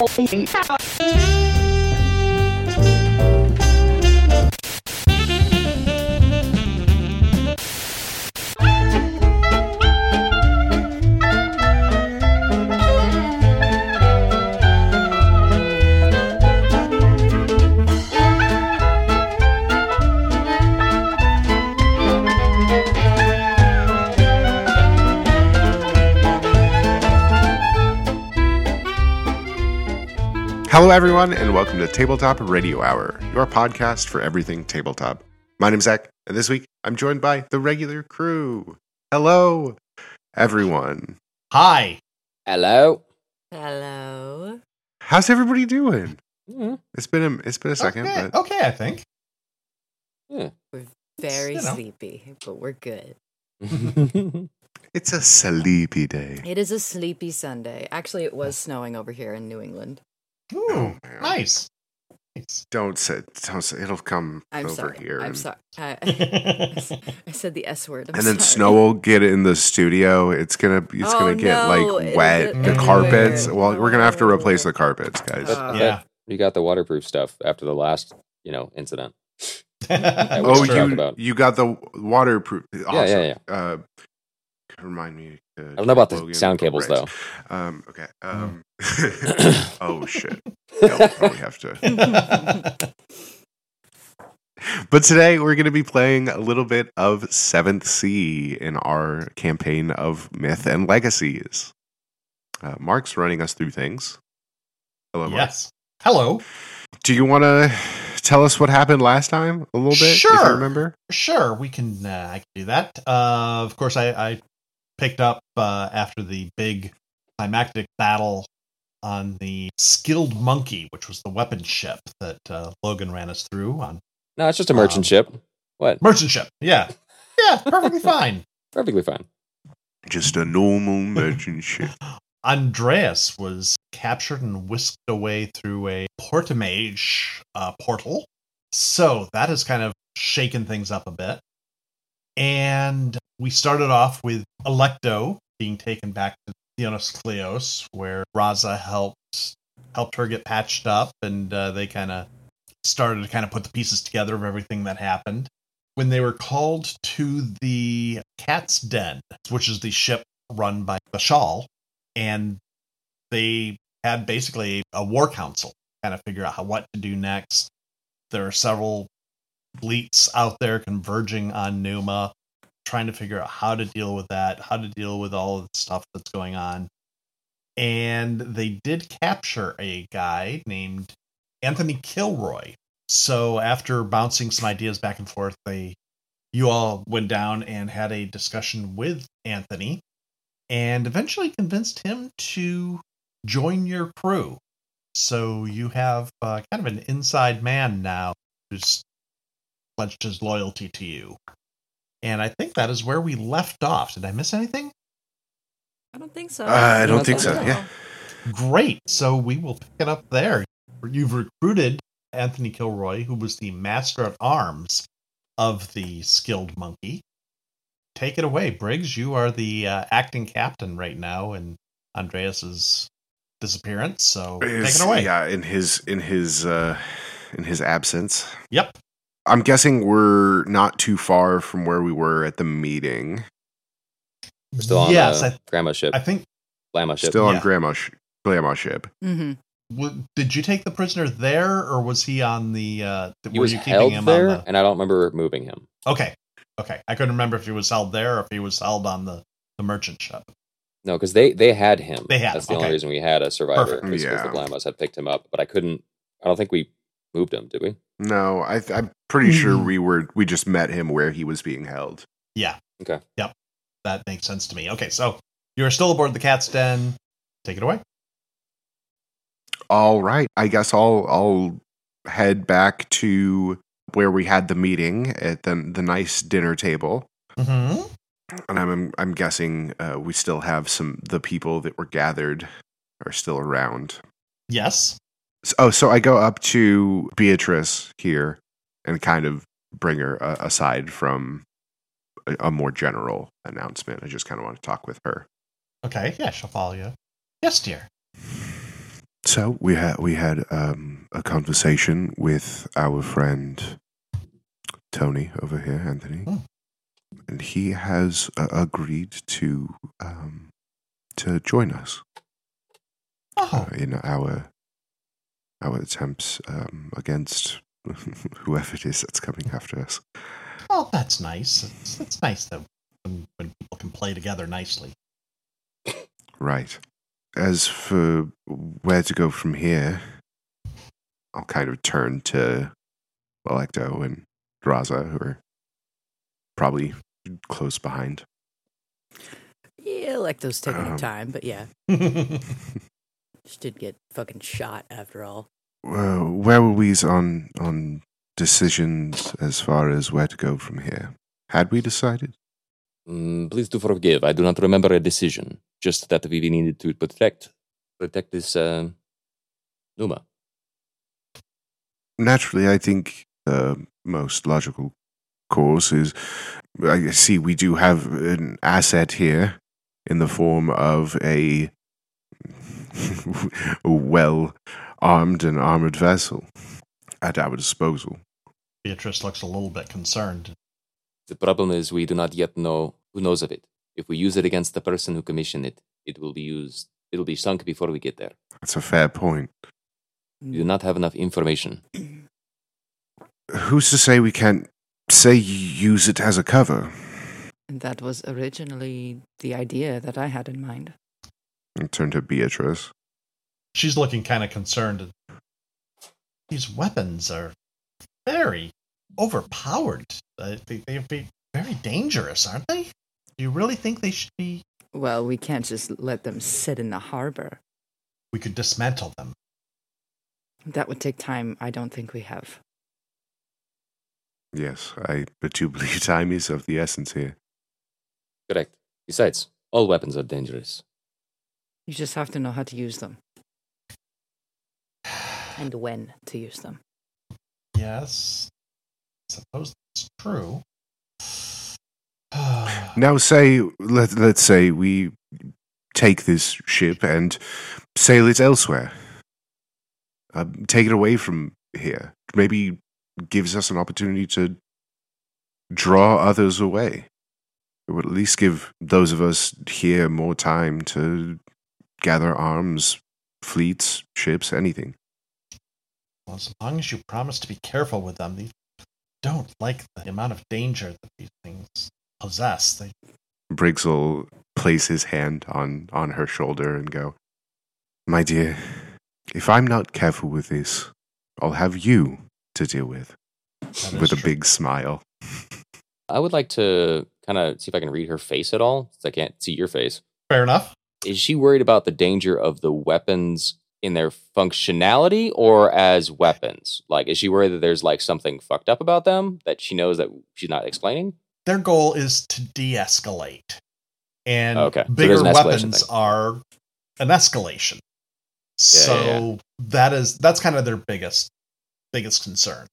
Hello, everyone, and welcome to Tabletop Radio Hour, your podcast for everything tabletop. My name's Zach, and this week I'm joined by the regular crew. Hello, everyone. Hi. Hello. Hello. How's everybody doing? Mm-hmm. It's been a second, Okay, but okay, I think. Yeah. We're very You know. sleepy, but we're good. it's a sleepy day. It is a sleepy Sunday. Actually, it was snowing over here in New England. Ooh, Oh, man. nice. Don't say. It'll come I'm over sorry. here. I'm sorry. I said the S word. I'm And then sorry. snow will get in the studio. It's gonna get no, like it'll wet. get The everywhere. carpets. Well, we're gonna have to replace the carpets, guys. Yeah. You got the waterproof stuff after the last, incident. That was Oh, true. Talk about. you got the waterproof. Awesome. Yeah. Remind me. I don't know about the Logan sound cables, Right. though. Okay. Oh shit. Yeah, we'll probably have to. But today we're going to be playing a little bit of 7th Sea in our campaign of Myth and Legacies. Mark's running us through things. Hello, Mark. Yes. Hello. Do you want to tell us what happened last time a little bit? If you Sure. remember? Sure, we can. I can do that. Of course, I picked up after the big climactic battle on the Skilled Monkey, which was the weapon ship that Logan ran us through on No, it's just a merchant ship. What? merchant ship. Yeah, perfectly fine. Perfectly fine. Just a normal merchant ship. Andreas was captured and whisked away through a Portamage portal. So that has kind of shaken things up a bit. And we started off with Electo being taken back to Theonos Kleos, where Raza helped her get patched up, and they kind of started to put the pieces together of everything that happened. When they were called to the Cat's Den, which is the ship run by Bashal, and they had basically a war council, kind of figure out what to do next. There are several fleets out there converging on Numa, trying to figure out how to deal with that, how to deal with all of the stuff that's going on. And they did capture a guy named Anthony Kilroy. So after bouncing some ideas back and forth, you all went down and had a discussion with Anthony and eventually convinced him to join your crew. So you have kind of an inside man now who's pledged his loyalty to you. And I think that is where we left off. Did I miss anything? I don't think so. I don't think so. No. Yeah. Great. So we will pick it up there. You've recruited Anthony Kilroy, who was the master at arms of the Skilled Monkey. Take it away, Briggs. You are the acting captain right now in Andreas's disappearance. So take it away. Yeah, in his absence. Yep. I'm guessing we're not too far from where we were at the meeting. We're still on Yes, Grandma ship. I think. Lama ship. Still on Yeah. Grandma ship. Mm-hmm. Did you take the prisoner there, or was he on the? He was held there, and I don't remember moving him. Okay. I couldn't remember if he was held there or if he was held on the merchant ship. No, because they had him. They had That's him, the only okay. reason we had a survivor. Perfect. Because Yeah. the Glamas had picked him up, but I don't think we moved him, did we? No, I'm pretty sure we just met him where he was being held. Yeah. Okay. Yep. That makes sense to me. Okay, so you're still aboard the Cat's Den. Take it away. All right. I guess I'll head back to where we had the meeting at the nice dinner table. Mm-hmm. And I'm guessing we still have the people that were gathered are still around. Yes. So I go up to Beatrice here and kind of bring her aside from a more general announcement. I just kind of want to talk with her. Okay. Yeah, she'll follow you. Yes, dear. So we had a conversation with our friend Tony over here, Anthony, and he has agreed to join us in our attempts against whoever it is that's coming after us. Well, that's nice. It's nice that when people can play together nicely. Right. As for where to go from here, I'll kind of turn to Electo and Draza, who are probably close behind. Yeah, Electo's taking her time, but yeah. She did get fucking shot after all. Where were we on decisions as far as where to go from here? Had we decided? Please do forgive. I do not remember a decision. Just that we needed to protect this Numa. Naturally, I think the most logical course is, I see we do have an asset here in the form of a well-armed and armored vessel at our disposal. Beatrice looks a little bit concerned. The problem is we do not yet know who knows of it. If we use it against the person who commissioned it, it will be sunk before we get there. That's a fair point. We do not have enough information. Who's to say we can't use it as a cover? That was originally the idea that I had in mind. And turn to Beatrice. She's looking kind of concerned. These weapons are very overpowered. They'd be very dangerous, aren't they? Do you really think they should be? Well, we can't just let them sit in the harbor. We could dismantle them. That would take time I don't think we have. Yes, I do believe time is of the essence here. Correct. Besides, all weapons are dangerous. You just have to know how to use them. And when to use them. Yes. I suppose that's true. Now let's say we take this ship and sail it elsewhere. Take it away from here. Maybe gives us an opportunity to draw others away. It would at least give those of us here more time to gather arms, fleets, ships, anything. Well, as long as you promise to be careful with them, they don't like the amount of danger that these things possess. Briggs will place his hand on her shoulder and go, "My dear, if I'm not careful with this, I'll have you to deal with." With a big smile. I would like to kind of see if I can read her face at all, since I can't see your face. Fair enough. Is she worried about the danger of the weapons in their functionality or as weapons? Like, is she worried that there's like something fucked up about them that she knows that she's not explaining? Their goal is to de-escalate. And okay. Bigger So weapons are an escalation. So that's kind of their biggest concern.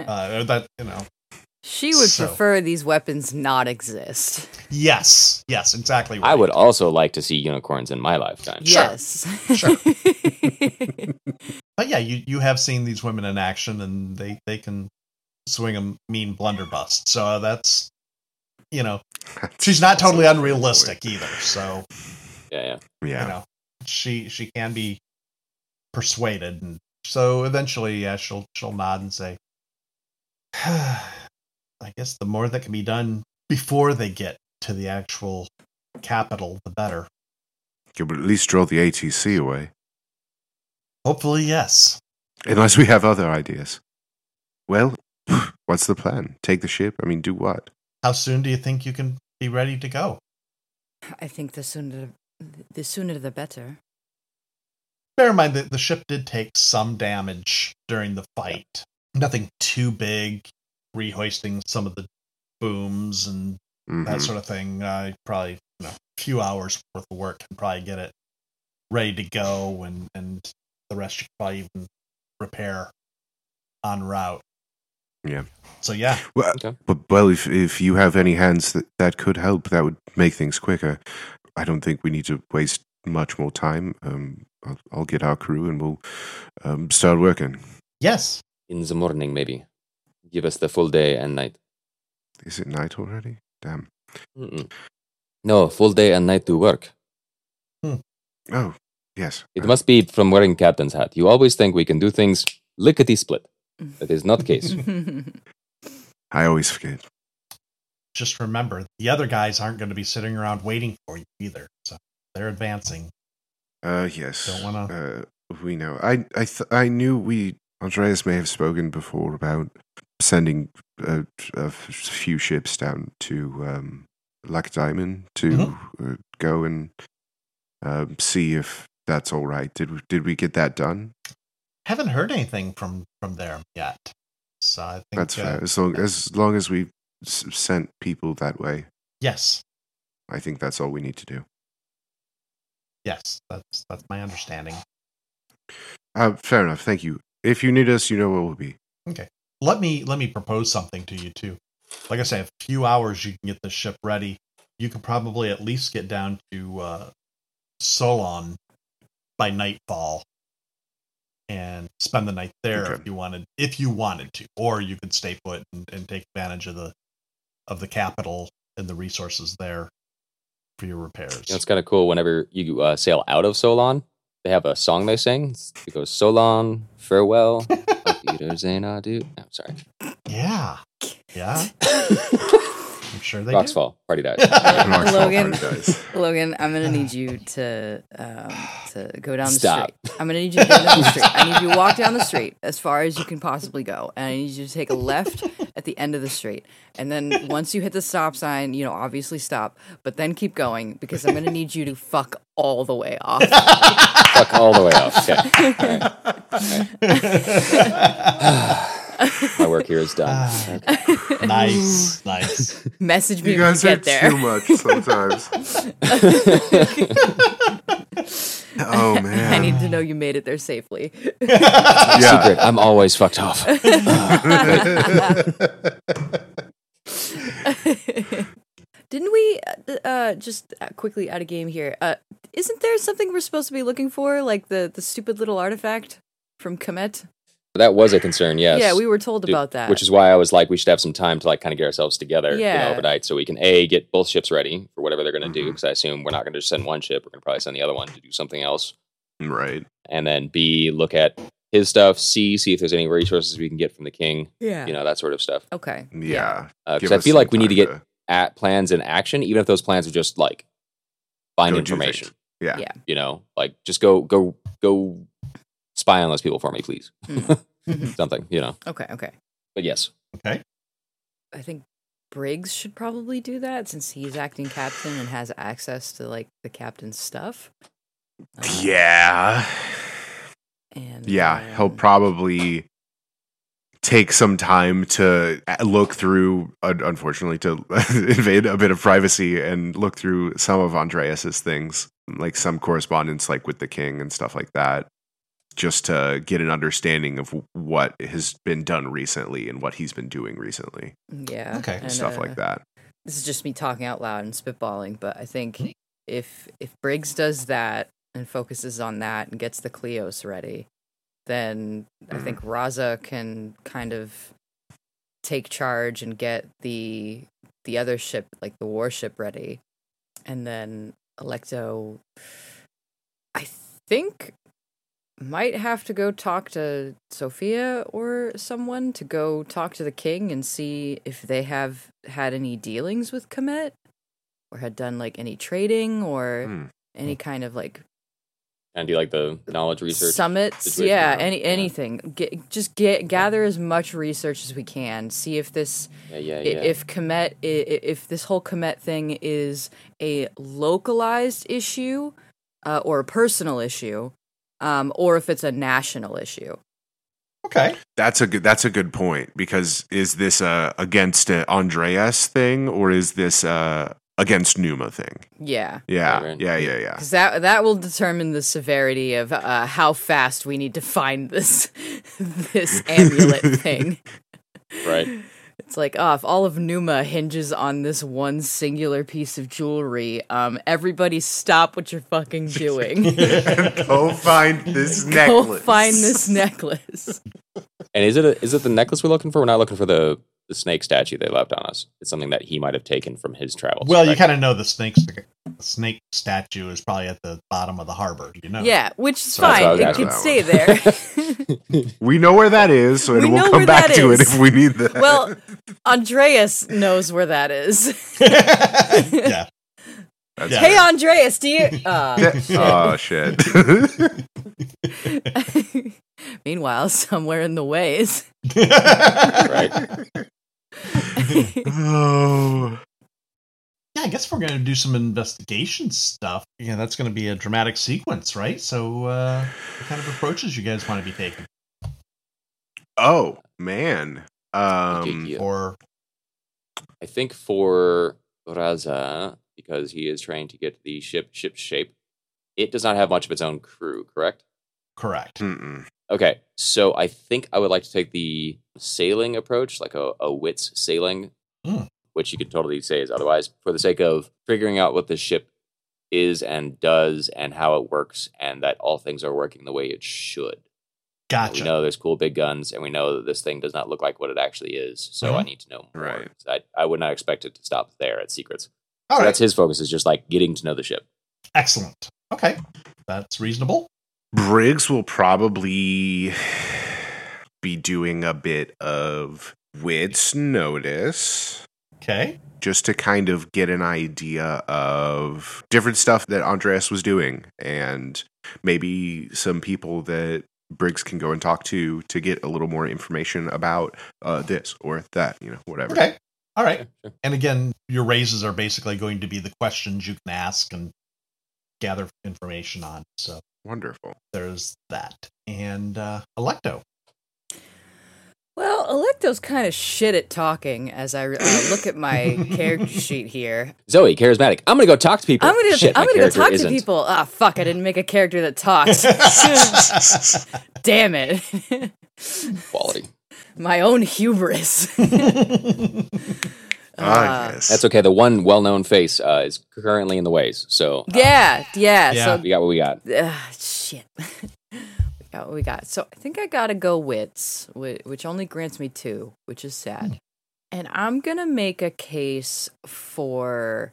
She would prefer these weapons not exist. Yes, exactly right. I would also like to see unicorns in my lifetime. Yes. Sure. But yeah, you have seen these women in action, and they can swing a mean blunderbuss. So that's, she's not totally unrealistic either. So yeah. She can be persuaded, and so eventually, she'll nod and say, I guess the more that can be done before they get to the actual capital, the better. You would at least draw the ATC away. Hopefully, yes. Unless we have other ideas. Well, what's the plan? Take the ship? I mean, do what? How soon do you think you can be ready to go? I think the sooner the better. Bear in mind that the ship did take some damage during the fight. Nothing too big. Rehoisting some of the booms and that sort of thing. Probably a few hours worth of work and probably get it ready to go, and the rest you can probably even repair en route. Yeah. So yeah. Well, okay. Well, if you have any hands that could help, that would make things quicker. I don't think we need to waste much more time, I'll get our crew and we'll start working. Yes. In the morning, maybe. Give us the full day and night. Is it night already? Damn. Mm-mm. No, full day and night to work. Oh, yes. It must be from wearing captain's hat. You always think we can do things lickety-split. That is not the case. I always forget. Just remember, the other guys aren't going to be sitting around waiting for you either. So they're advancing. Yes. Don't wanna- We know. I knew Andreas may have spoken before about sending a few ships down to Black Diamond to go and see if that's all right. Did we get that done? Haven't heard anything from there yet. So I think That's fair. As long as we sent people that way, yes, I think that's all we need to do. yes, that's my understanding. Fair enough. Thank you. If you need us, you know where we'll be. Okay. Let me propose something to you too. Like I say, a few hours you can get the ship ready. You could probably at least get down to Solon by nightfall and spend the night there Okay. if you wanted to, or you could stay put and take advantage of the capital and the resources there for your repairs. You know, it's kind of cool whenever you sail out of Solon. They have a song they sing. It goes, Solon, farewell. Peters and adieu. No, sorry. Yeah. I'm sure they Rocks do. fall. Party dies. Logan. Guys. Logan, I'm gonna need you to go down the Stop. street. I'm gonna need you to go down the street. I need you to walk down the street as far as you can possibly go, and I need you to take a left at the end of the street. And then once you hit the stop sign, obviously stop, but then keep going because I'm gonna need you to fuck all the way off. Fuck all the way off. Okay. All right. My work here is done. Okay. Nice. Message me You when you guys are get there. too much sometimes. Oh man. I need to know you made it there safely. Yeah. Secret. I'm always fucked off. Didn't we just quickly out of game here? Isn't there something we're supposed to be looking for, like the stupid little artifact from Komet? That was a concern, yes. Yeah, we were told about that. Which is why I was like, we should have some time to like kind of get ourselves together Yeah. overnight so we can get both ships ready for whatever they're going to do. Because I assume we're not going to just send one ship. We're going to probably send the other one to do something else. Right. And then B, look at his stuff. C, see if there's any resources we can get from the king. Yeah. that sort of stuff. Okay. Yeah. Because Give I us feel like some we need to time get at plans in action, even if those plans are just like find Go do information. things. Yeah. Yeah. Like just go spy on those people for me, please. Mhm. Something, Okay. But yes. Okay. I think Briggs should probably do that since he's acting captain and has access to like the captain's stuff. Yeah. And Yeah. He'll probably take some time to look through, unfortunately, to invade a bit of privacy and look through some of Andreas's things, like some correspondence like with the king and stuff like that, just to get an understanding of what has been done recently and what he's been doing recently. Yeah. Okay. And, Stuff like that. This is just me talking out loud and spitballing, but I think if Briggs does that and focuses on that and gets the Cleos ready, then I think Raza can kind of take charge and get the other ship, like the warship, ready. And then Alecto, I think, might have to go talk to Sophia or someone to go talk to the king and see if they have had any dealings with Komet or had done like any trading or any kind of like And do like the knowledge research summits. situation Yeah, around- anything. Gather as much research as we can. See if this if Komet if this whole Komet thing is a localized issue or a personal issue. Or if it's a national issue. Okay. That's a good point, because is this against an Andreas thing or is this against Numa thing? Yeah. Yeah, Right. yeah. Because that will determine the severity of how fast we need to find this amulet thing. Right. It's like, if all of Numa hinges on this one singular piece of jewelry, everybody stop what you're fucking doing. Go find this necklace. Go find this necklace. And is it the necklace we're looking for? We're not looking for the snake statue they left on us. It's something that he might have taken from his travels. Well, you correct? kind of know the snake statue is probably at the bottom of the harbor. You know. Yeah, which is So that's what I fine. was It asking can stay there. We know where that is, so We we'll know come where back that to it is. if we need that. Well, Andreas knows where that is. Yeah. That's Yeah. Hey, Andreas, do you? Oh, shit. Meanwhile, somewhere in the ways. Right. Oh. Yeah, I guess we're going to do some investigation stuff. Yeah, that's going to be a dramatic sequence, right? So, what kind of approaches you guys want to be taking? Oh, man. Yeah. Or I think for Raza, because he is trying to get the ship shape, it does not have much of its own crew, correct? correct. Mm-mm. Okay, so I think I would like to take the sailing approach, like a wits sailing, which you could totally say is otherwise, for the sake of figuring out what the ship is and does and how it works, and that all things are working the way it should. Gotcha. We know there's cool big guns, and we know that this thing does not look like what it actually is, so I need to know more. Right. So I would not expect it to stop there at secrets. All So right. that's his focus, is just like getting to know the ship. Excellent. Okay. That's reasonable. Briggs will probably be doing a bit of wits notice Okay. just to kind of get an idea of different stuff that Andreas was doing and maybe some people that Briggs can go and talk to get a little more information about this or that, whatever. Okay. All right. Sure. And again, your raises are basically going to be the questions you can ask and gather information on. So Wonderful. there's that. And Electo. Well, Electo's kind of shit at talking as I look at my character sheet here. Zoe, charismatic. I'm gonna go talk to people. I'm gonna Shit, my go character talk isn't. to people. Ah, fuck! I didn't make a character that talks. Damn it! Quality. My own hubris. Yes. That's okay. The one well-known face is currently in the ways. So Yeah. Yeah. So we got what we got. shit. We got what we got. So I think I gotta go wits, which only grants me 2, which is sad. And I'm gonna make a case for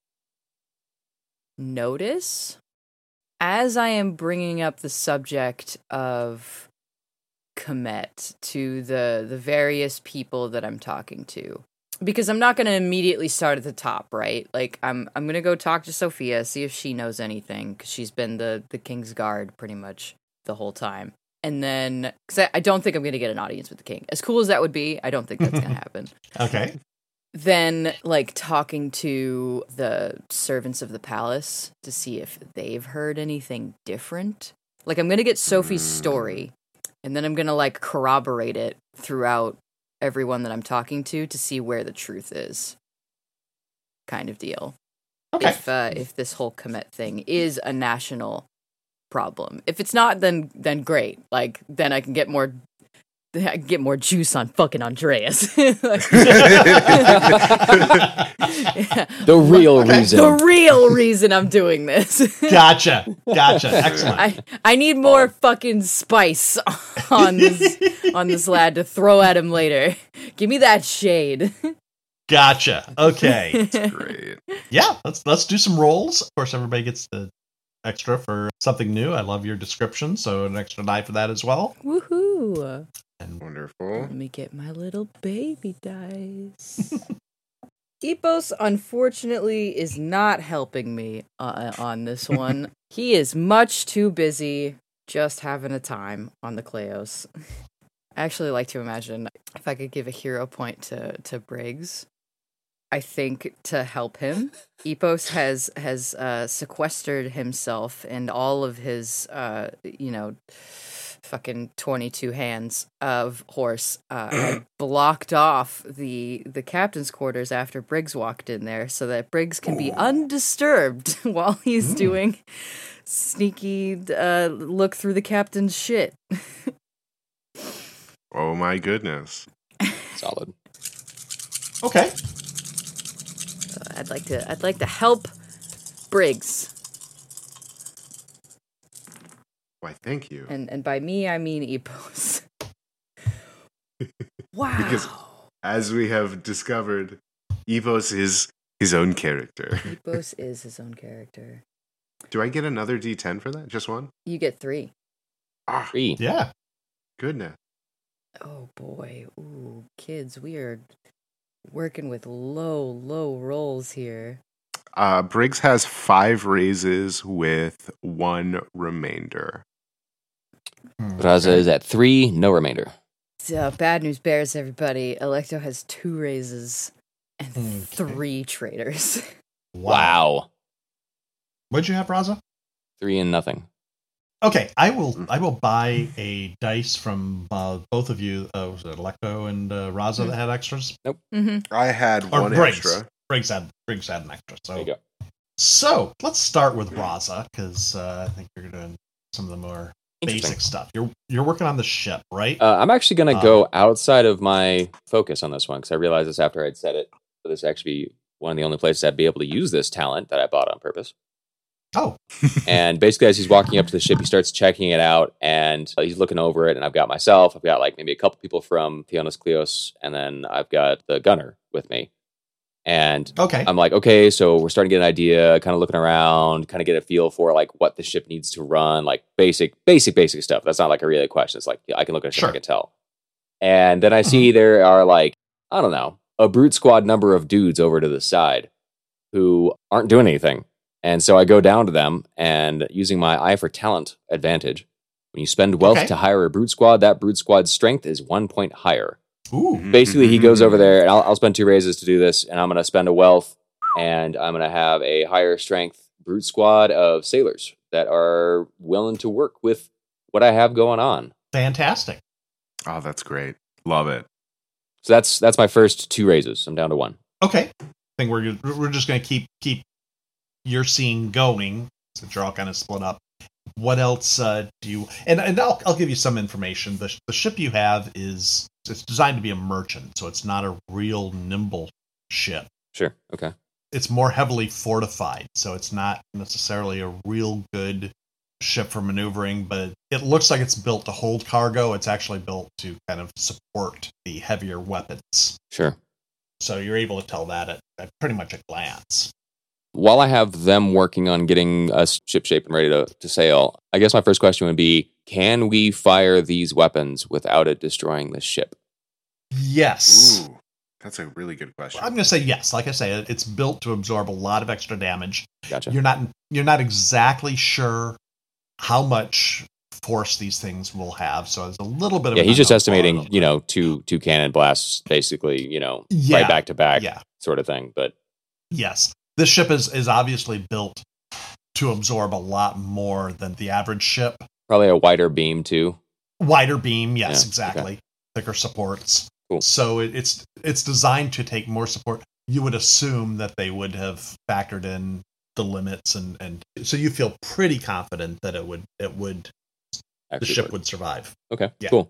notice as I am bringing up the subject of Komet to the various people that I'm talking to. Because I'm not going to immediately start at the top, right? Like, I'm going to go talk to Sophia, see if she knows anything, because she's been the King's Guard pretty much the whole time. And then, because I don't think I'm going to get an audience with the King. As cool as that would be, I don't think that's going to happen. Okay. Then, like, talking to the servants of the palace to see if they've heard anything different. Like, I'm going to get Sophie's story, and then I'm going to, like, corroborate it throughout everyone that I'm talking to see where the truth is. Kind of deal. Okay. If this whole Komet thing is a national problem. If it's not, then great. Like, then I can get more juice on fucking Andreas. The real reason. The real reason I'm doing this. Gotcha. Excellent. I need more fucking spice on this lad to throw at him later. Give me that shade. Gotcha. Okay. Great. Yeah, let's do some rolls. Of course, everybody gets the extra for something new. I love your description, so an extra die for that as well. Woohoo. Wonderful. Let me get my little baby dice. Epos, unfortunately, is not helping me on this one. He is much too busy just having a time on the Kleos. I actually like to imagine if I could give a hero point to Briggs. I think to help him, Epos has sequestered himself and all of his, fucking 22 hands of horse had blocked off the captain's quarters after Briggs walked in there so that Briggs can be undisturbed while he's doing sneaky look through the captain's shit. Oh my goodness. Solid. Okay. I'd like to help Briggs. Why, thank you. And by me, I mean Epos. Wow. Because, as we have discovered, Epos is his own character. Epos is his own character. Do I get another D10 for that? Just one? You get 3. Ah, 3. Yeah. goodness. Oh boy. Ooh, kids, we are working with low rolls here. Briggs has 5 raises with 1 remainder. Raza is at 3, no remainder. So, bad news bears, everybody. Electo has 2 raises and 3 traitors. Wow. What'd you have, Raza? 3 and nothing. Okay, I will buy a dice from both of you. Was it Electo and Raza that had extras? Nope. Mm-hmm. I had Or 1 Briggs. extra. Briggs had an extra. There you So, go. so let's start with Raza because I think you're doing some of the more basic stuff. You're working on the ship, right? I'm actually going to go outside of my focus on this one because I realized this after I'd said it. So this actually one of the only places I'd be able to use this talent that I bought on purpose. Oh. And basically, as he's walking up to the ship, he starts checking it out, and he's looking over it. And I've got myself, I've got like maybe a couple people from Theonis Kleos, and then I've got the gunner with me. And Okay. I'm like, okay, so we're starting to get an idea, kind of looking around, kind of get a feel for like what the ship needs to run, like basic stuff. That's not like a really question. It's like I can look at a ship, Sure. I can tell. And then I see there are like, I don't know, a brute squad number of dudes over to the side who aren't doing anything. And so I go down to them, and using my eye for talent advantage, when you spend wealth to hire a brute squad, that brute squad's strength is 1 point higher. Ooh. Basically, he goes over there, and I'll spend 2 raises to do this, and I'm going to spend a wealth, and I'm going to have a higher strength brute squad of sailors that are willing to work with what I have going on. Fantastic. Oh, that's great. Love it. So that's my first 2 raises. I'm down to 1. Okay. I think we're just going to keep your scene going since you're all kind of split up. What else do you? And I'll give you some information. The ship you have it's designed to be a merchant, so it's not a real nimble ship. Sure. Okay. It's more heavily fortified, so it's not necessarily a real good ship for maneuvering, but it looks like it's built to hold cargo. It's actually built to kind of support the heavier weapons. Sure. So you're able to tell that at pretty much a glance. While I have them working on getting us ship shape and ready to sail, I guess my first question would be, can we fire these weapons without it destroying the ship? Yes. Ooh, that's a really good question. I'm going to say yes. Like I say, it's built to absorb a lot of extra damage. Gotcha. You're not exactly sure how much force these things will have, so it's a little bit of He's just estimating, little bit. two cannon blasts, basically, Yeah. right back to back, Yeah. sort of thing. But Yes. This ship is obviously built to absorb a lot more than the average ship. probably a wider beam too. Wider beam, yes, Yeah, exactly. okay. Thicker supports. Cool. So it's designed to take more support. You would assume that they would have factored in the limits, and so you feel pretty confident that it would the Actually, ship would survive. Okay. Yeah. Cool.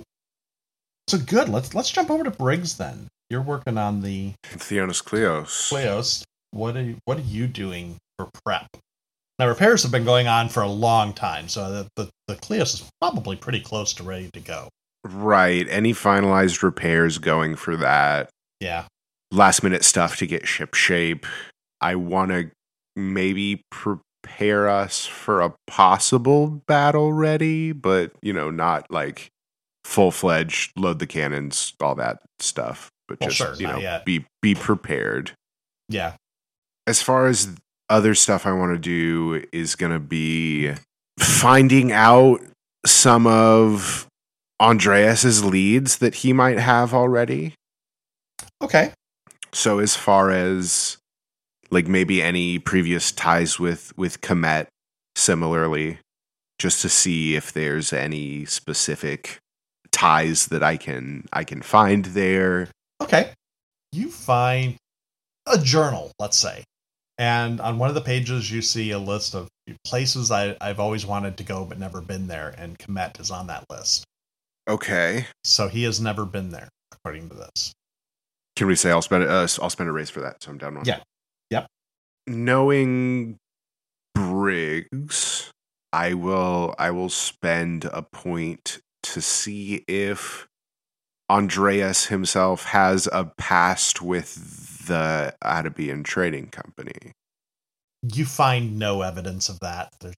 So good. Let's jump over to Briggs then. You're working on the Theonis Kleos. Kleos. What are you doing for prep? Now, repairs have been going on for a long time, so the Kleos is probably pretty close to ready to go. Right. Any finalized repairs going for that. Yeah. Last minute stuff to get ship shape. I want to maybe prepare us for a possible battle ready, but, not like full-fledged load the cannons, all that stuff. But Well, just, sure, not yet. be prepared. Yeah. As far as other stuff I want to do is going to be finding out some of Andreas's leads that he might have already. Okay. So as far as like maybe any previous ties with Komet similarly, just to see if there's any specific ties that I can find there. Okay. You find a journal, let's say. And on one of the pages, you see a list of places I've always wanted to go but never been there, and Komet is on that list. Okay. So he has never been there, according to this. Can we say I'll spend a raise for that? So I'm down one. Yeah. Yep. Knowing Briggs, I will spend a point to see if Andreas himself has a past with the Atabean Trading Company. You find no evidence of that. There's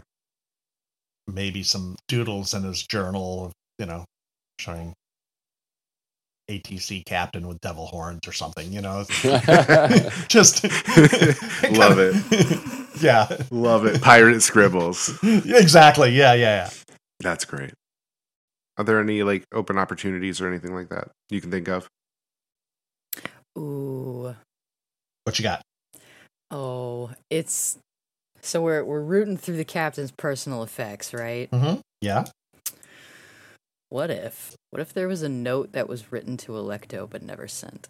maybe some doodles in his journal, showing ATC captain with devil horns or something, just love it. Yeah. Love it. Pirate scribbles. Exactly. Yeah. That's great. Are there any like open opportunities or anything like that you can think of? Ooh. What you got? Oh, so we're rooting through the captain's personal effects, right? Mm-hmm. Yeah. What if there was a note that was written to Alecto but never sent?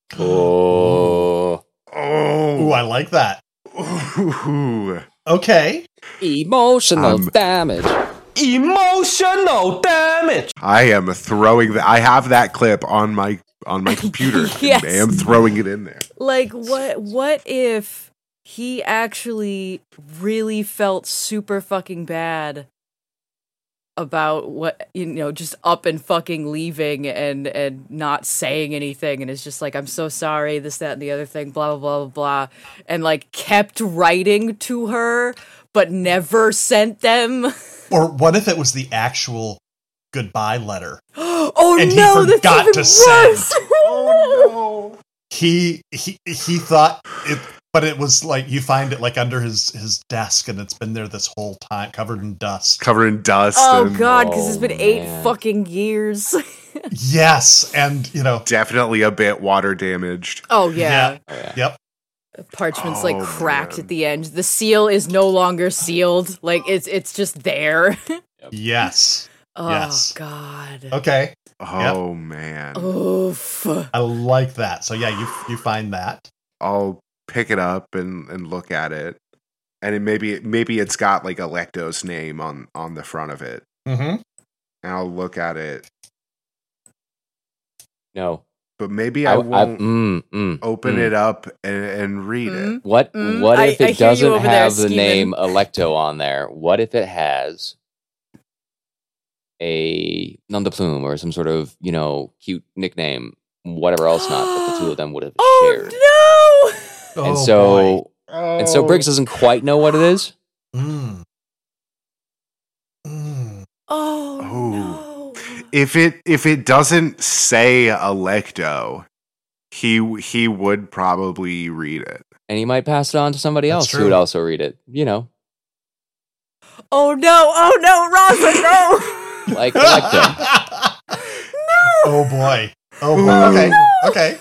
Oh. Ooh, I like that. Ooh. Okay. Emotional damage. Emotional damage. I am throwing I have that clip on my computer. Yes. I am throwing it in there. Like, what if he actually really felt super fucking bad about what, just up and fucking leaving and not saying anything, and is just like, I'm so sorry, this, that, and the other thing, blah, blah, blah, blah, blah, and like kept writing to her, but never sent them. Or what if it was the actual goodbye letter? Oh and no, he forgot to send. Oh no. He thought it, but it was like, you find it like under his desk, and it's been there this whole time, covered in dust. Oh god, because it's been 8 fucking years. Yes, and definitely a bit water damaged. Oh yeah. Yep. Parchment's like cracked at the end. The seal is no longer sealed. Like it's just there. Yes. Oh yes. god. Okay. Oh man. Oof. I like that. So yeah, you find that. I'll pick it up and look at it, and maybe it's got like Alecto's name on the front of it. Mm-hmm. And I'll look at it. No. But maybe I won't open Mm. it up and read it. What if it doesn't have the scheming. name Alecto on there? What if it has a nom de plume or some sort of, cute nickname, whatever else not that the two of them would have shared? Oh no! And boy. so Briggs doesn't quite know what it is. Mm. Mm. Oh Oh. no! If it doesn't say Alecto, he would probably read it. And he might pass it on to somebody That's else true. who would also read it. Oh no, Raza, no! Like Alecto. Oh boy. Okay.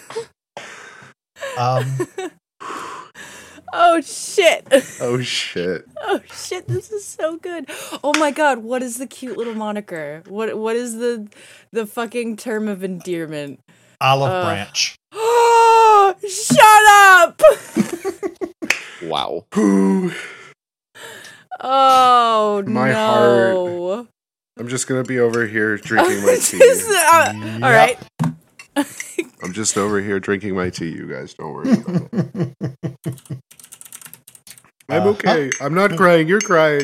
Oh shit! Oh shit. Oh shit! This is so good. Oh my god! What is the cute little moniker? What is the fucking term of endearment? Olive branch. Oh! Shut up! Wow. Oh My no! heart. I'm just gonna be over here drinking my tea. Yep. All right. I'm just over here drinking my tea. You guys don't worry about it. I'm okay. I'm not crying. You're crying.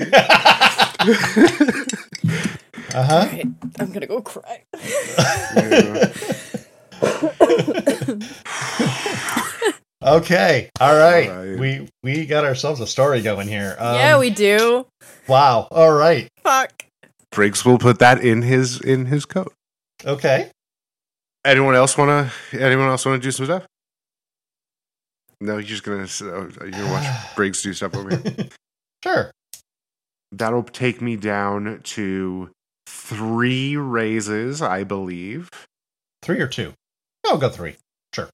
Uh-huh. All right. I'm gonna go cry. Yeah. Okay. All right. All right. We got ourselves a story going here. Yeah, we do. Wow. All right. Fuck. Briggs will put that in his coat. Okay. Anyone else wanna do some stuff? No, you're just gonna watch Briggs do stuff over here. Sure. That'll take me down to 3 raises, I believe. 3 or 2? I'll go 3. Sure.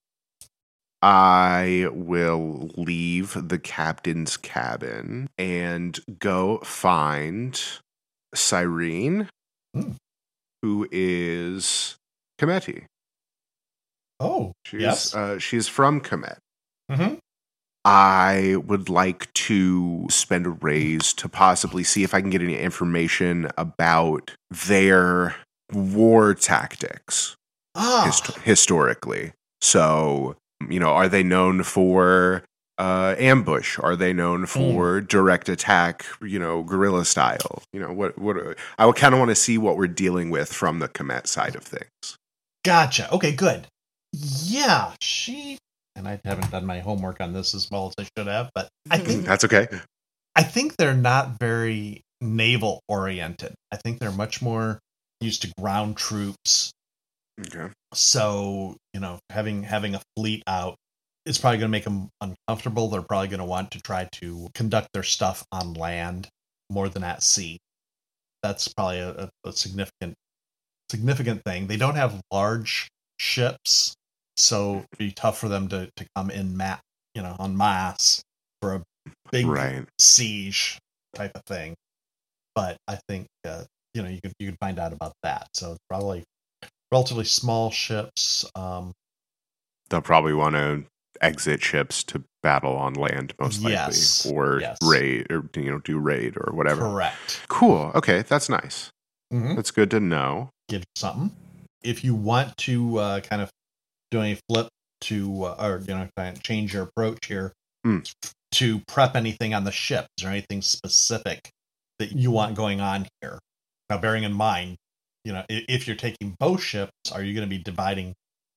I will leave the captain's cabin and go find Cyrene, who is Kometi. Oh, yes. She's from Kemet. Mm-hmm. I would like to spend a raise to possibly see if I can get any information about their war tactics historically. So, are they known for ambush? Are they known for direct attack, guerrilla style? What I would kind of want to see what we're dealing with from the Kemet side of things. Gotcha. Okay, good. Yeah, and I haven't done my homework on this as well as I should have, but I think That's okay. I think they're not very naval oriented. I think they're much more used to ground troops. Okay. So, having a fleet out is probably going to make them uncomfortable. They're probably going to want to try to conduct their stuff on land more than at sea. That's probably a significant thing. They don't have large ships, so it'd be tough for them to come in en masse for a big siege type of thing. But I think you could find out about that. So it's probably relatively small ships. They'll probably want to exit ships to battle on land, most likely, or raid, or do raid or whatever. Correct. Cool. Okay, that's nice. Mm-hmm. That's good to know. Give you something. If you want to kind of do a flip to, or kind of change your approach here to prep anything on the ship, is there anything specific that you want going on here? Now, bearing in mind, if you're taking both ships, are you going to be dividing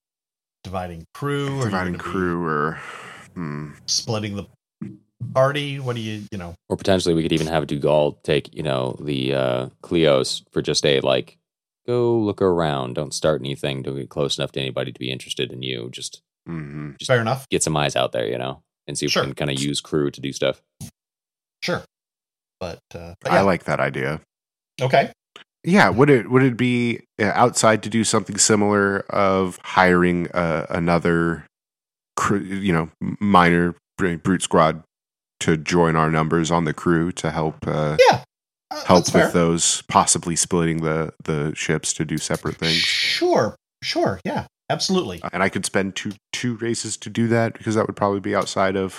crew, or splitting the party? What do you? Or potentially we could even have Dougal take the Cleos for just a go look around, don't start anything, don't get close enough to anybody to be interested in you. Just fair enough. Get some eyes out there, and see if we can kind of use crew to do stuff. Sure, but I like that idea. Okay. Yeah, would it be outside to do something similar of hiring another crew, minor brute squad to join our numbers on the crew to help help with those, possibly splitting the ships to do separate things? Sure, yeah, absolutely. And I could spend two races to do that, because that would probably be outside of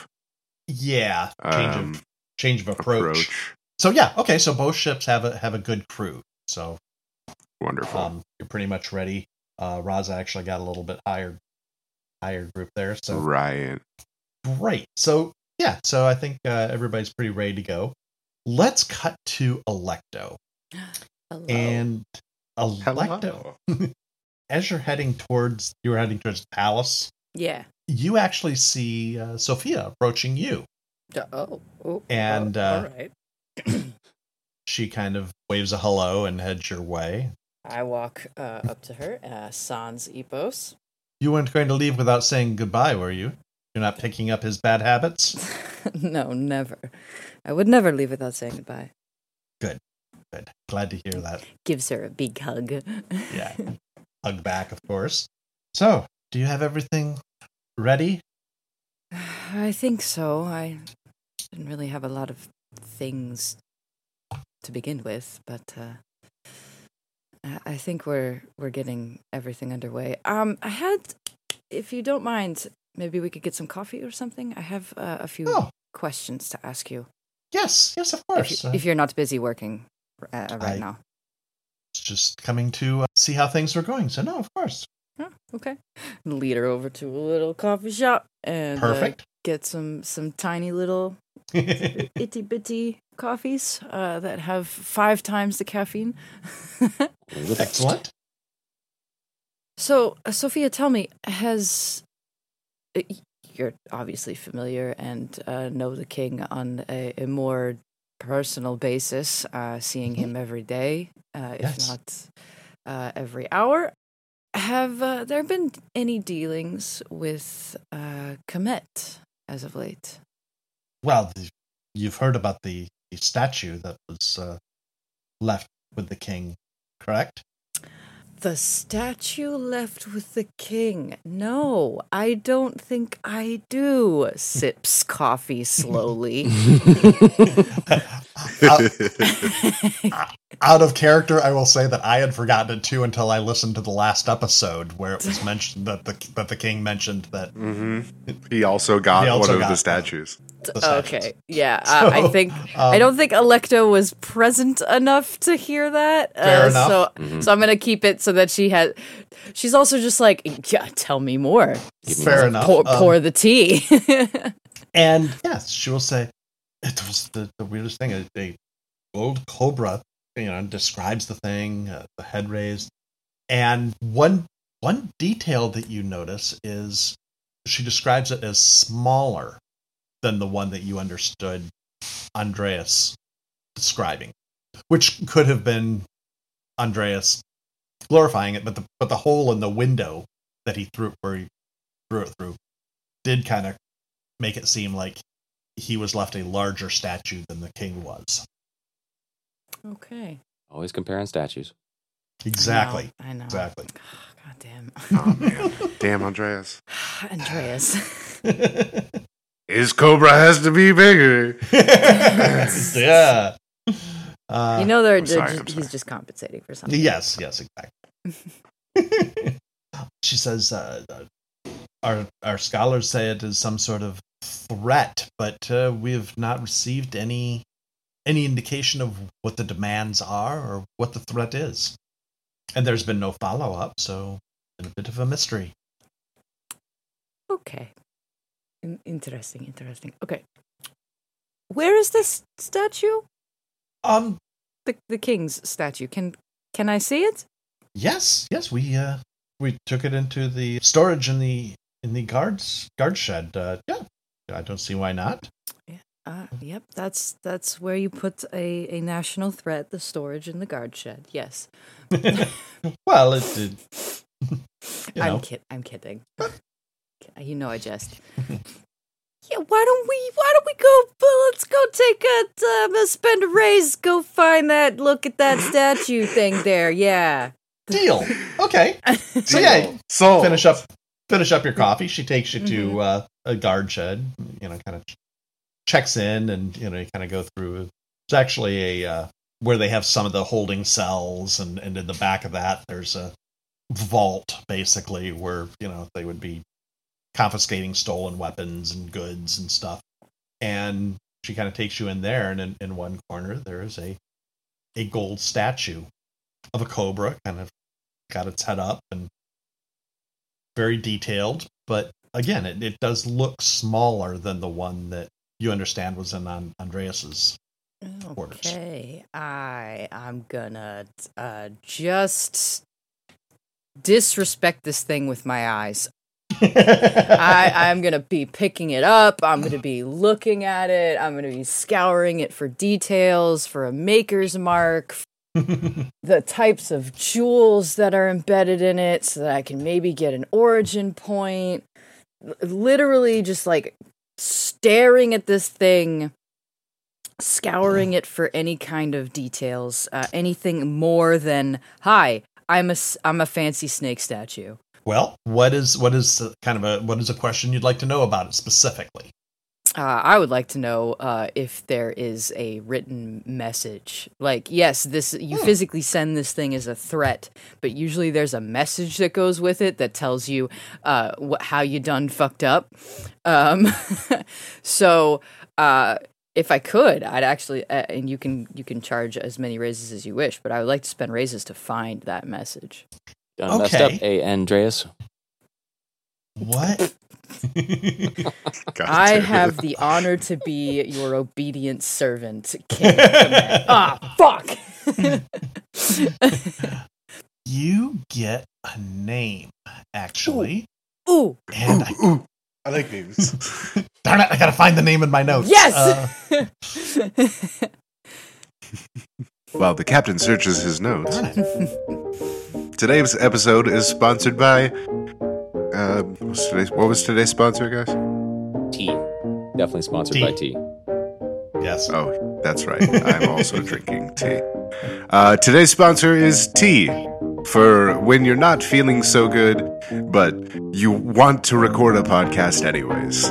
change of approach. So yeah, okay. So both ships have a good crew. So wonderful. You're pretty much ready. Raza actually got a little bit higher group there. So right. Great. So yeah. So I think everybody's pretty ready to go. Let's cut to Alecto. Hello. And Alecto. As you're heading towards the palace. Yeah. You actually see Sophia approaching you. And all right. She kind of waves a hello and heads your way. I walk up to her, sans epos. You weren't going to leave without saying goodbye, were you? You're not picking up his bad habits? No, never. I would never leave without saying goodbye. Good. Glad to hear that. Gives her a big hug. Yeah. Hug back, of course. So, do you have everything ready? I think so. I didn't really have a lot of things to begin with, but I think we're getting everything underway. I had, if you don't mind, maybe we could get some coffee or something. I have a few questions to ask you. Yes, of course. If you're not busy working right now. It's just coming to see how things are going. So no, of course. Oh, okay. Lead her over to a little coffee shop and get some tiny little itty bitty coffees that have 5 times the caffeine. Excellent. So, Sophia, tell me, you're obviously familiar and know the king on a more personal basis, seeing him every day, if not every hour. Have there been any dealings with Kemet as of late? Well, you've heard about the statue that was left with the king, correct? The statue left with the king? No, I don't think I do. Sips Out of character, I will say that I had forgotten it too until I listened to the last episode where it was mentioned that the king mentioned that he also got one of the statues. Okay, yeah. So, I don't think Alecto was present enough to hear that. Fair enough. So I'm gonna keep it so that she's also just like, yeah, tell me more. Fair enough. Pour the tea. And yes, she will say it was the weirdest thing. A old cobra, describes the thing, the head raised, and one detail that you notice is she describes it as smaller than the one that you understood Andreas describing, which could have been Andreas glorifying it, but the hole in the window that he threw it through did kind of make it seem like he was left a larger statue than the king was. Okay. Always comparing statues. Exactly. I know. Exactly. God damn. Oh, man. Damn, Andreas. Andreas. His cobra has to be bigger. Yeah. He's just compensating for something. Yes, exactly. She says, our scholars say it is some sort of threat, but we have not received any indication of what the demands are or what the threat is. And there's been no follow-up, so it's a bit of a mystery. Okay. Interesting. Okay. Where is this statue? The king's statue. Can I see it? Yes. We took it into the storage in the guard shed. Yeah. I don't see why not. Yep, that's where you put a national threat, the storage in the guard shed. Yes. Well, it did. I'm kidding. I jest. Yeah, why don't we go? Let's go take spend a raise. Go find that. Look at that statue thing there. Yeah. Deal. Okay. So yeah, finish up your coffee. She takes you to a guard shed. Kind of checks in, and you kind of go through. It's actually a where they have some of the holding cells, and in the back of that, there's a vault basically where they would be confiscating stolen weapons and goods and stuff. And she kind of takes you in there, and in one corner there is a gold statue of a cobra, kind of got its head up and very detailed, but again, it does look smaller than the one that you understand was in Andreas's quarters. Okay, I'm gonna just disrespect this thing with my eyes. I'm gonna be picking it up. I'm gonna be looking at it. I'm gonna be scouring it for details, for a maker's mark, the types of jewels that are embedded in it, so that I can maybe get an origin point. Literally just like staring at this thing, scouring it for any kind of details, anything more than, hi, I'm a fancy snake statue. Well, what is a question you'd like to know about it specifically? I would like to know if there is a written message. Like, yes, you physically send this thing as a threat, but usually there's a message that goes with it that tells you how you done fucked up. So if I could, I'd actually, and you can charge as many raises as you wish, but I would like to spend raises to find that message. Done messed up, Andreas. What? I have the honor to be your obedient servant, King. Fuck! You get a name, actually. Ooh! And I like names. Darn it, I gotta find the name in my notes. Yes! While the captain searches his notes, today's episode is sponsored by... what was today's sponsor, guys? Tea. Definitely sponsored by tea. Yes. Oh, that's right. I'm also drinking tea. Today's sponsor is tea. For when you're not feeling so good, but you want to record a podcast anyways.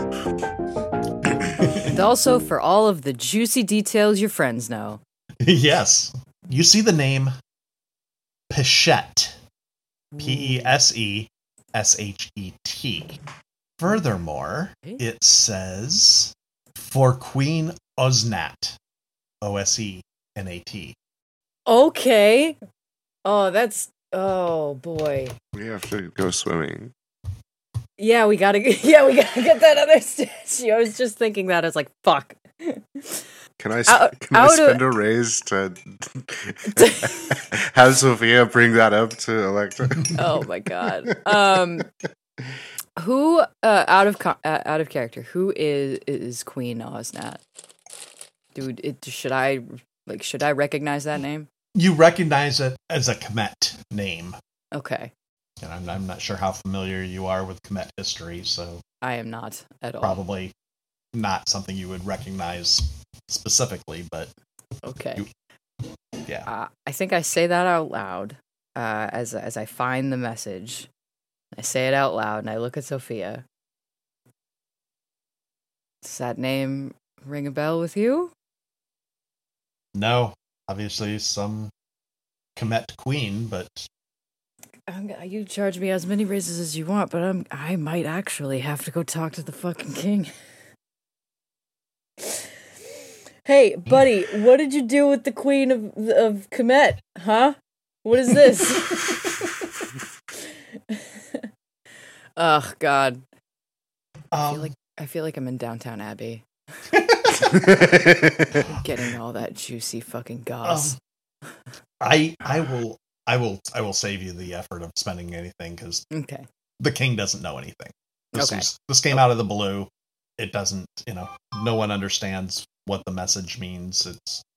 And also for all of the juicy details your friends know. Yes. You see the name Peshet. Peseshet. Furthermore, it says for Queen Osnat. Osenat. Okay. Oh boy. We have to go swimming. Yeah, we gotta get that other statue. I was just thinking that. I was like, fuck. Can I spend a raise to have Sophia bring that up to Electra? Oh my god. Who out of character? Who is Queen Osnat? Dude, should I recognize that name? You recognize it as a Kemet name. Okay. And I'm not sure how familiar you are with Kemet history, so I am not at all. Probably not something you would recognize specifically, but okay. Yeah. I think I say that out loud as I find the message. I say it out loud, and I look at Sophia. Does that name ring a bell with you? No, obviously some Kemet queen, but you charge me as many raises as you want, but I might actually have to go talk to the fucking king. Hey, buddy, what did you do with the queen of Kemet? Huh? What is this? Oh God. I feel like I'm in Downtown Abbey. Getting all that juicy fucking goss. I will save you the effort of spending anything because the king doesn't know anything. This came out of the blue. It doesn't, no one understands what the message means.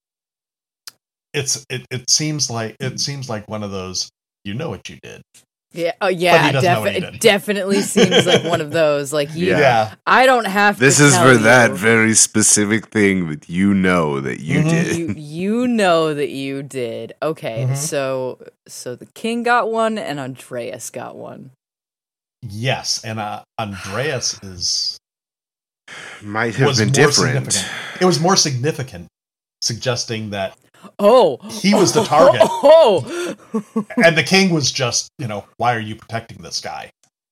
It seems like one of those, you know what you did. Yeah. Oh, yeah. It definitely seems like one of those. Like, I don't have. This is for that very specific thing that you know that you did. You know that you did. Okay, so the king got one, and Andreas got one. Yes, and Andreas might have been different. It was more significant, suggesting that. He was the target. And the king was just, why are you protecting this guy?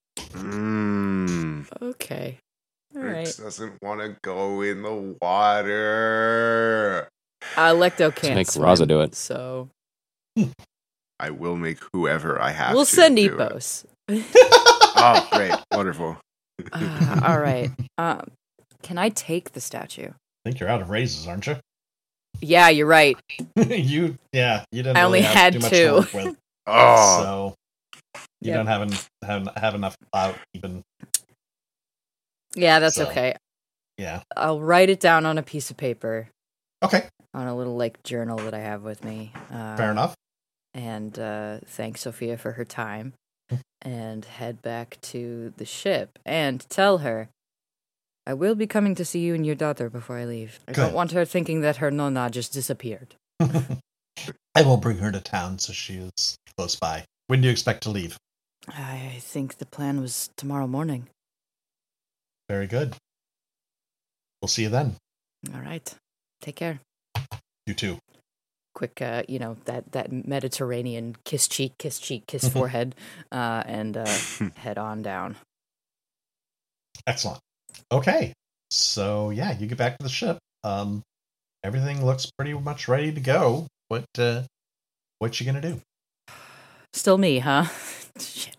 Okay. All right. Doesn't want to go in the water. Let's Lecto can't make swim, Raza do it. So I will make whoever I have. We'll send Epos. Oh, great. Wonderful. All right. Can I take the statue? I think you're out of raises, aren't you? Yeah, you're right. You didn't. I only had too much two. to work with. So you don't have enough out even. Yeah, that's okay. Yeah, I'll write it down on a piece of paper. Okay. On a little journal that I have with me. Fair enough. And thank Sophia for her time, and head back to the ship and tell her. I will be coming to see you and your daughter before I leave. I don't want her thinking that her nonna just disappeared. I will bring her to town so she is close by. When do you expect to leave? I think the plan was tomorrow morning. Very good. We'll see you then. All right. Take care. You too. Quick, that Mediterranean kiss cheek, kiss forehead, and head on down. Excellent. Okay, so you get back to the ship. Everything looks pretty much ready to go. What you gonna do? Still me, huh? Shit.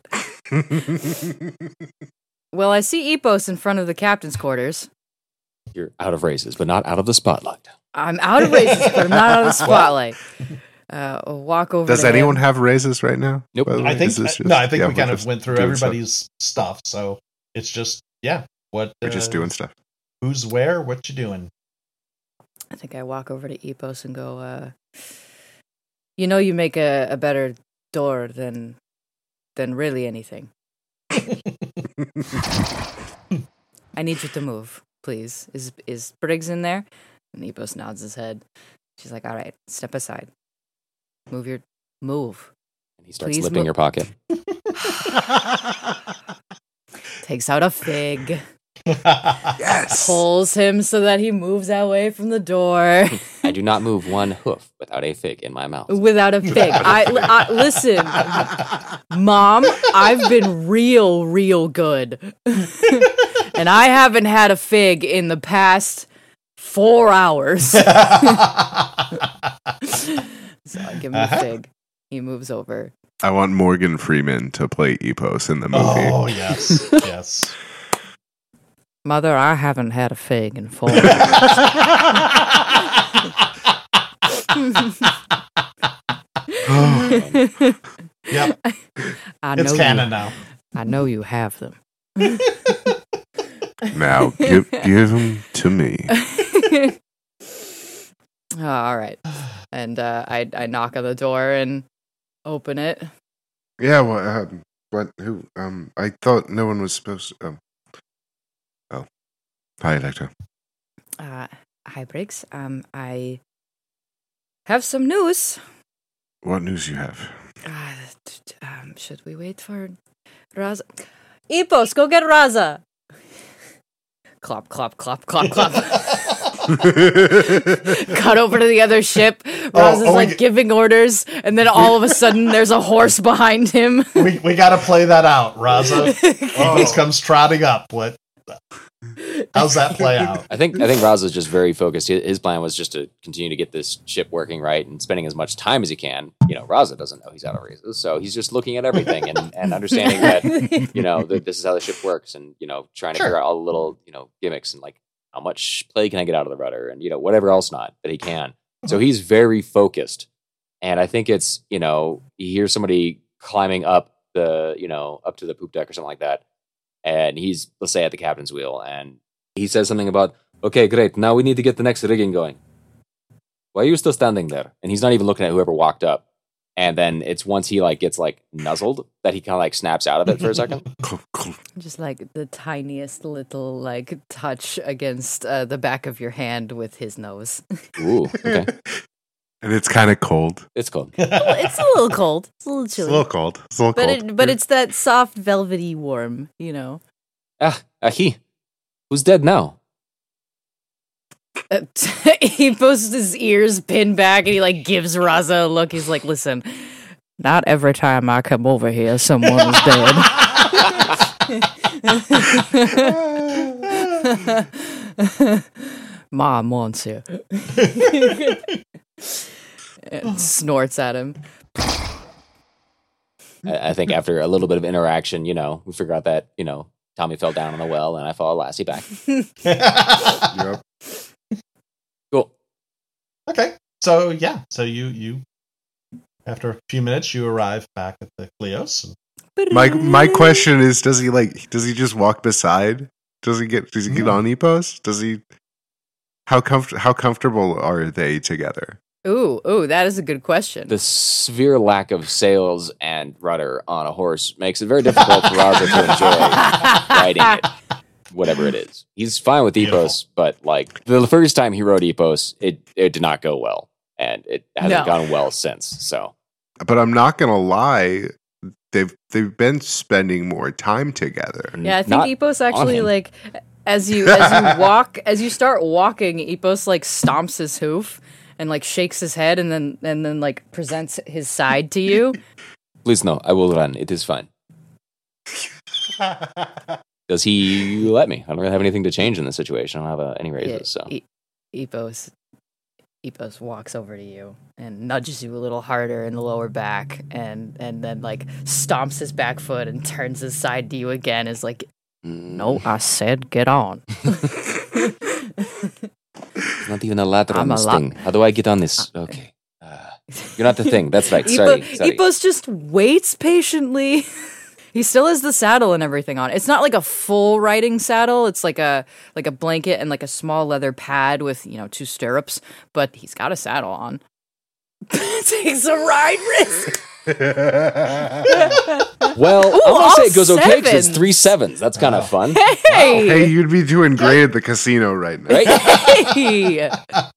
Well, I see Epos in front of the captain's quarters. You're out of races, but not out of the spotlight. I'm out of races, but I'm not out of the spotlight. Walk over. Does anyone have raises right now? Nope. I think we kind of went through everybody's stuff, so it's just What we're just doing stuff. Who's where? What you doing? I think I walk over to Epos and go, you make a better door than really anything. I need you to move, please. Is Briggs in there? And Epos nods his head. She's like, all right, step aside. Move. And he starts lifting your pocket. Takes out a fig. Yes. Pulls him so that he moves away from the door. I do not move one hoof without a fig in my mouth. Without a fig. I listen, Mom, I've been real good. And I haven't had a fig in the past 4 hours. So I give him a fig. He moves over. I want Morgan Freeman to play Epos in the movie. Oh, yes. Yes. Mother, I haven't had a fig in 4 hours. Yep. It's canon now. I know you have them. Now give them to me. Oh, all right. And I knock on the door and open it. Yeah, well, what? Who? I thought no one was supposed to. Oh, hi, Electra. Hi, Briggs. I have some news. What news you have? Should we wait for Raza? Epos, go get Raza. Clop, clop, clop, clop, clop. Cut over to the other ship. Raza's giving orders, and then all of a sudden there's a horse behind him. We got to play that out, Raza. Epos comes trotting up. How's that play out? I think Raza's just very focused. His plan was just to continue to get this ship working right and spending as much time as he can. Raza doesn't know he's out of raises, so he's just looking at everything and understanding that that this is how the ship works, and trying to figure out all the little gimmicks and like how much play can I get out of the rudder and whatever else not that he can. So he's very focused, and I think it's he hears somebody climbing up up to the poop deck or something like that. And he's, let's say, at the captain's wheel, and he says something about, okay, great, now we need to get the next rigging going. Why are you still standing there? And he's not even looking at whoever walked up. And then it's once he gets nuzzled that he kind of snaps out of it for a second. Just the tiniest little touch against the back of your hand with his nose. Ooh, okay. And it's kind of cold. It's cold. It's a little cold. It's a little chilly. It's a little cold. But it's that soft, velvety warm, He. Who's dead now? He posts his ears pinned back and he gives Raza a look. He's like, listen, not every time I come over here, someone is dead. Mom wants you. And snorts at him. I think after a little bit of interaction, we figure out that, Tommy fell down in the well and I followed Lassie back. Yep. Cool. Okay. So, yeah. So you after a few minutes, you arrive back at the Kleos. My question is, does he just walk beside? Does he get on Epos? How comfortable are they together? Ooh, that is a good question. The severe lack of sails and rudder on a horse makes it very difficult for Raza to enjoy riding it, whatever it is. He's fine with Epos, but the first time he rode Epos, it did not go well, and it hasn't gone well since. So, but I'm not gonna lie, they've been spending more time together. Yeah, I think Epos actually as you start walking, Epos stomps his hoof and shakes his head and then presents his side to you. Please no, I will run. It is fine. Does he let me? I don't really have anything to change in this situation. I don't have any raises. So Epos walks over to you and nudges you a little harder in the lower back and then stomps his back foot and turns his side to you again. Is no, I said get on. It's not even a ladder on this thing. How do I get on this? Okay. You're not the thing. That's right. Sorry. Epos just waits patiently. He still has the saddle and everything on. It's not a full riding saddle. It's like a blanket and a small leather pad with 2 stirrups. But he's got a saddle on. Takes a ride risk. Well, I'm gonna say it goes okay because it's 3 sevens. That's kind of fun. Hey, you'd be doing great at the casino right now. Right? Hey.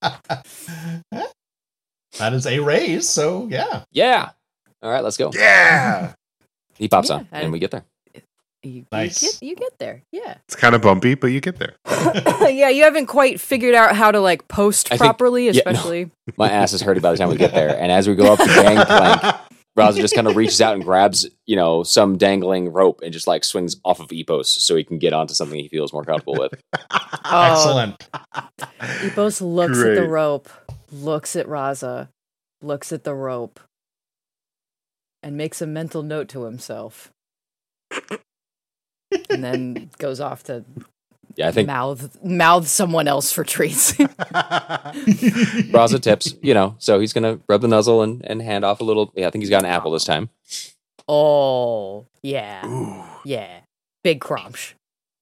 That is a raise, so yeah. Yeah. All right, let's go. Yeah. He pops on, and we get there. Nice. You get there. Yeah. It's kind of bumpy, but you get there. Yeah, you haven't quite figured out how to like post I think- properly, yeah, no. especially. My ass is hurting by the time we get there. And as we go up the gangplank, Raza just kind of reaches out and grabs, some dangling rope and just like swings off of Epos so he can get onto something he feels more comfortable with. Excellent. Epos looks at the Great. rope, looks at Raza, looks at the rope, and makes a mental note to himself. And then goes off to Yeah, I think mouth someone else for treats. Raza tips, so he's going to rub the nuzzle and hand off a little. Yeah, I think he's got an apple this time. Oh, yeah. Ooh. Yeah. Big crunch.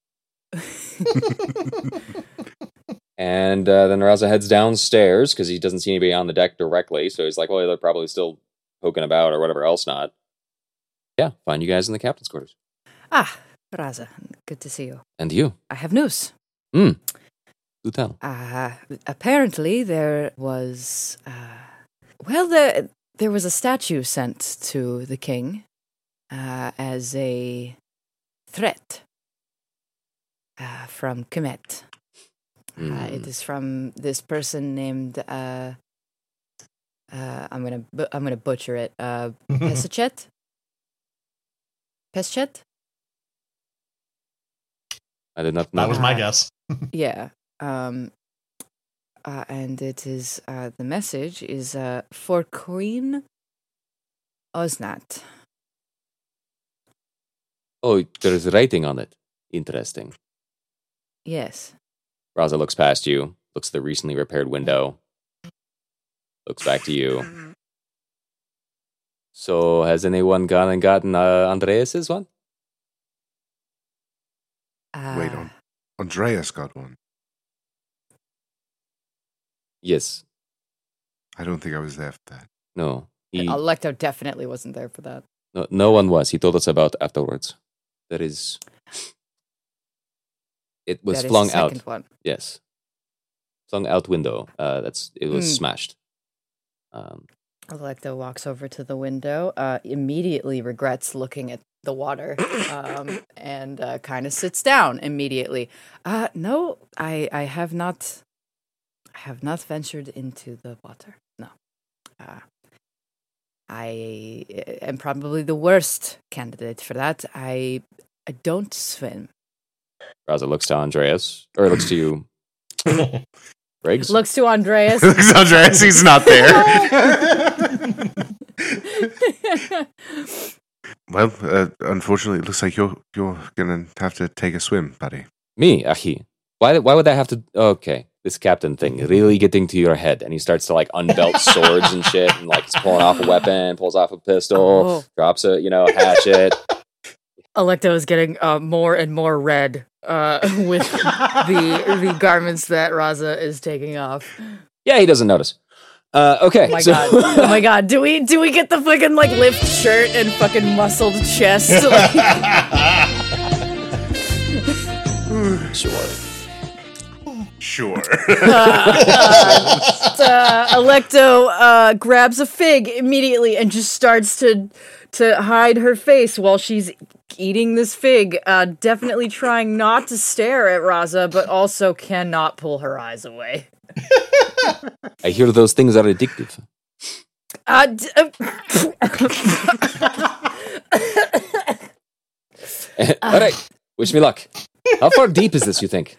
And then Raza heads downstairs because he doesn't see anybody on the deck directly. So he's like, well, they're probably still poking about or whatever else not. Yeah, find you guys in the captain's quarters. Ah, Raza, good to see you. And you. I have news. Do tell. Apparently there was, there was a statue sent to the king as a threat from Kemet. It is from this person named I'm gonna butcher it. Pesachet. Peschet. I did not know. That was my guess. Yeah. And it is the message is for Queen Osnat. Oh, there's writing on it. Interesting. Yes. Raza looks past you, looks at the recently repaired window, looks back to you. So, has anyone gone and gotten Andreas's one? Wait on. Andreas got one. Yes. I don't think I was there for that. No. Alecto definitely wasn't there for that. No one was. He told us about afterwards. It was That is flung the out. second one. Yes. Flung out window. It was smashed. Alecto walks over to the window, immediately regrets looking at the water, and kind of sits down immediately. No, I have not ventured into the water. No. I am probably the worst candidate for that. I don't swim. Raza looks to Andreas, or looks to you, Briggs. Looks to Andreas. Looks at Andreas, he's not there. Well, unfortunately, it looks like you're gonna have to take a swim, buddy. Me, Ahi. Why would that have to... Okay, this captain thing really getting to your head. And he starts to like unbelt swords and shit. And like he's pulling off a weapon, pulls off a pistol, drops a hatchet. Alecto is getting more and more red with the garments that Raza is taking off. Yeah, he doesn't notice. Okay. Oh my god! Oh my god! Do we get the fucking like lift shirt and fucking muscled chest? Sure. Alecto grabs a fig immediately and just starts to hide her face while she's eating this fig. Definitely trying not to stare at Raza, but also cannot pull her eyes away. I hear those things are addictive. All right. Wish me luck. How far deep is this, you think?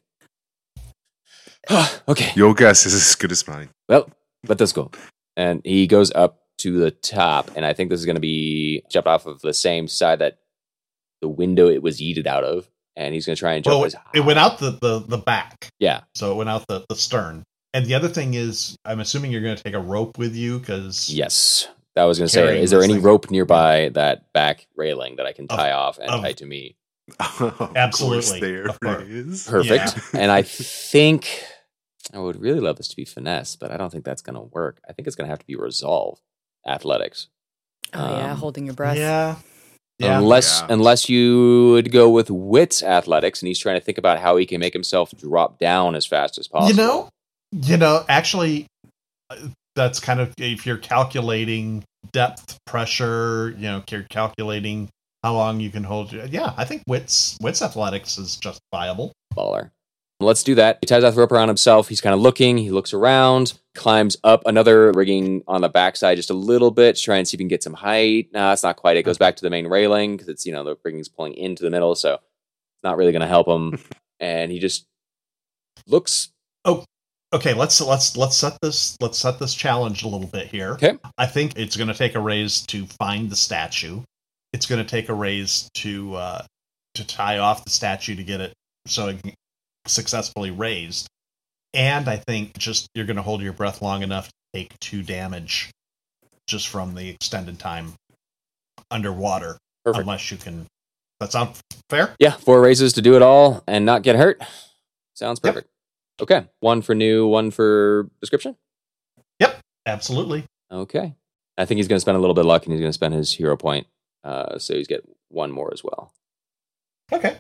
Okay. Your guess is as good as mine. Well, let us go. And he goes up to the top, and I think this is going to be jumped off of the same side that the window it was yeeted out of, and he's going to try and jump. It went out the back. Yeah. So it went out the stern. And the other thing is, I'm assuming you're going to take a rope with you because... Yes. That was going to say, is there any rope nearby that back railing that I can tie off and tie to me? Absolutely. There is. Perfect. Yeah. And I think I would really love this to be finesse, but I don't think that's going to work. I think it's going to have to be resolve athletics. Oh yeah, holding your breath. Yeah. Unless you would go with wits athletics, and he's trying to think about how he can make himself drop down as fast as possible. Actually, that's kind of, if you're calculating depth, pressure, you're calculating how long you can hold. Yeah, I think Wit's athletics is justifiable. Baller. Let's do that. He ties off the rope around himself. He's kind of looking. He looks around, climbs up another rigging on the backside just a little bit to try and see if he can get some height. No, that's not quite it. Goes back to the main railing because it's, the rigging's pulling into the middle, so it's not really going to help him. And he just looks. Oh, okay. Let's set this challenge a little bit here. Okay. I think it's going to take a raise to find the statue. It's going to take a raise to tie off the statue to get it so it can successfully raised, and I think just you're going to hold your breath long enough to take 2 damage just from the extended time underwater. Perfect. Unless you can. That sound fair? Yeah, 4 raises to do it all and not get hurt. Sounds perfect. Yep. Okay, 1 for new, 1 for description. Yep, absolutely. Okay, I think he's going to spend a little bit of luck, and he's going to spend his hero point, so he's get 1 more as well. Okay.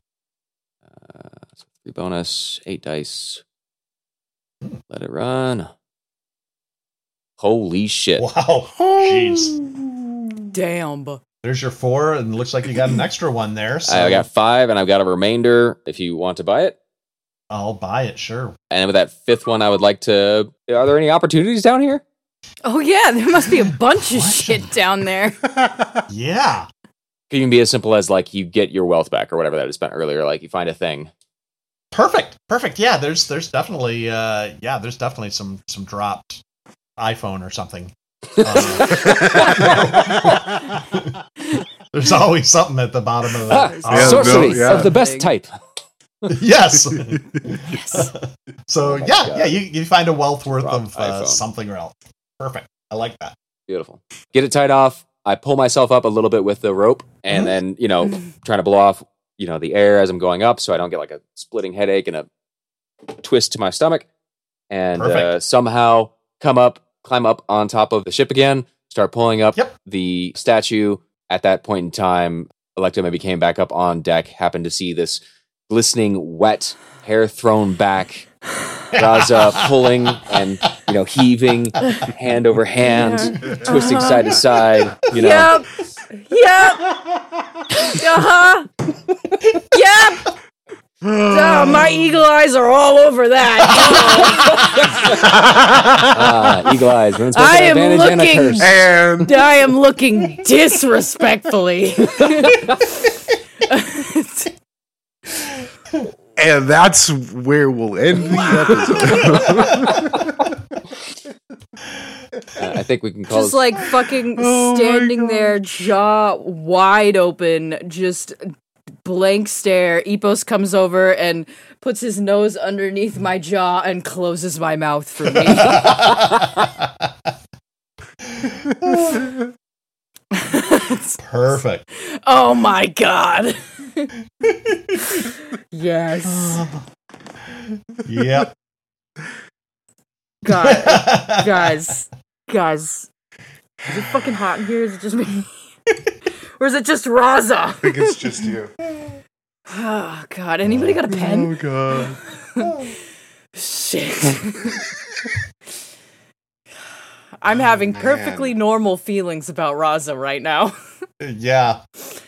3 bonus, 8 dice. Let it run. Holy shit. Wow. Jeez. Damn. There's your 4, and it looks like you got an extra 1 there. So I got 5, and I've got a remainder if you want to buy it. I'll buy it, sure. And with that 5th one, I would like to... Are there any opportunities down here? Oh, yeah, there must be a bunch of shit down there. Yeah. It can even be as simple as, like, you get your wealth back or whatever that I spent earlier. Like, you find a thing. Perfect. Yeah, there's definitely some dropped iPhone or something. There's always something at the bottom of that. Sorcery of the best type. Yes. Yes. So you find a wealth worth of iPhone. something else. Perfect. I like that. Beautiful. Get it tied off. I pull myself up a little bit with the rope, and then trying to blow off the air as I'm going up, so I don't get like a splitting headache and a twist to my stomach, and somehow climb up on top of the ship again, start pulling up the statue. At that point in time, Electo maybe came back up on deck, happened to see this glistening, wet, hair thrown back, Raza pulling and heaving, hand over hand, twisting side to side. Yep. Uh-huh. Yep. My eagle eyes are all over that. Eagle eyes. I am looking. And I am looking disrespectfully. And that's where we'll end the episode. I think we can call just like fucking standing there, jaw wide open, just blank stare. Epos comes over and puts his nose underneath my jaw and closes my mouth for me. Perfect. Oh my god. Yes. Yep. Guys. Is it fucking hot in here? Is it just me? Or is it just Raza? I think it's just you. Oh god, anybody got a pen? Oh god. Shit. I'm having perfectly normal feelings about Raza right now. Yeah.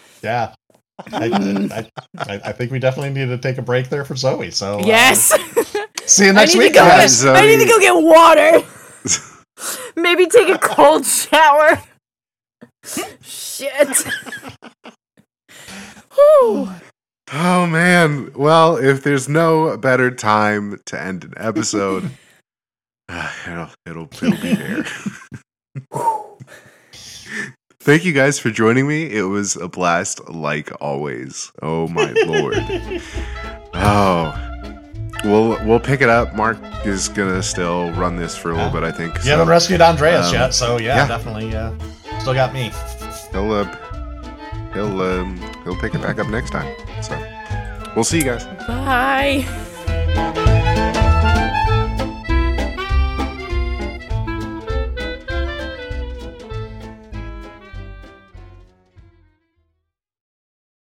I think we definitely need to take a break there for Zoe. So yes. See you next week, guys. I need to go get water. Maybe take a cold shower. Shit. Whew. Oh man. Well, if there's no better time to end an episode, it'll be there. Thank you guys for joining me. It was a blast, like always. Oh my lord. Oh. We'll pick it up. Mark is gonna still run this for a little bit, I think. You haven't rescued Andreas yet, so yeah. Definitely still got me. He'll pick it back up next time. So we'll see you guys. Bye.